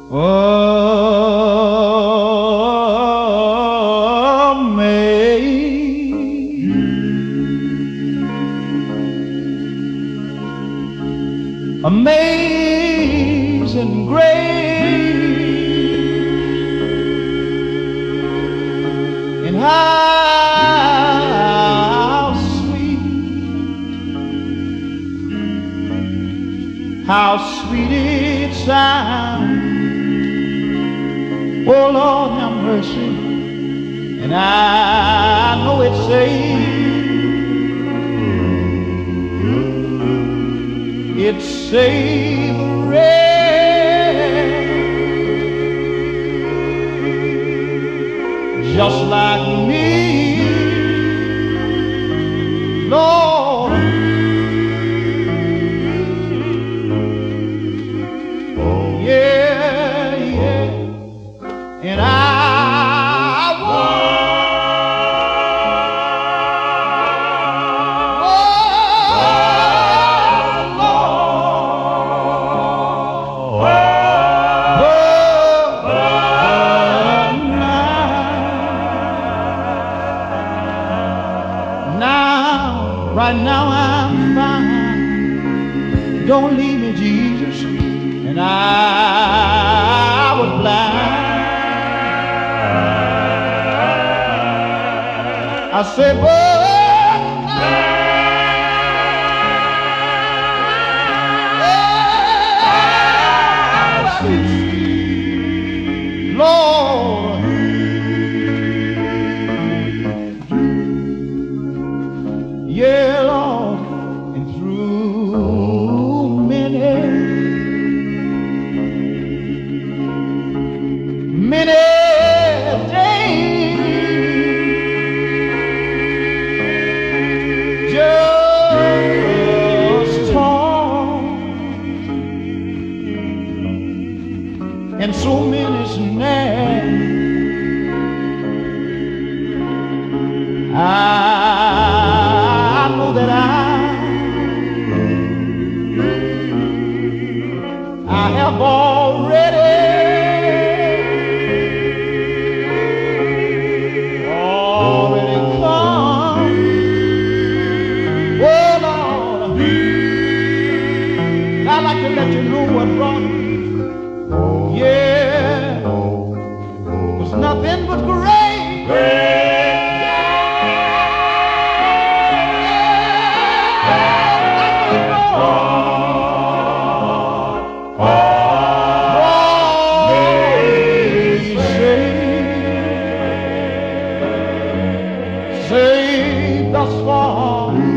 Amazing grace, and how sweet it sounds. Oh Lord, have mercy, and I know it's safe. It's savory, just like me, Lord. Yeah, yeah, and I right now I'm fine. Don't leave me, Jesus. And I was blind. I said, Lord, yeah, Lord, and through many days, just torn, and so many snares, I know that I have already come. Oh Lord, I'd like to let you know what brought me. Yeah, it's nothing but grace. Saved thus far.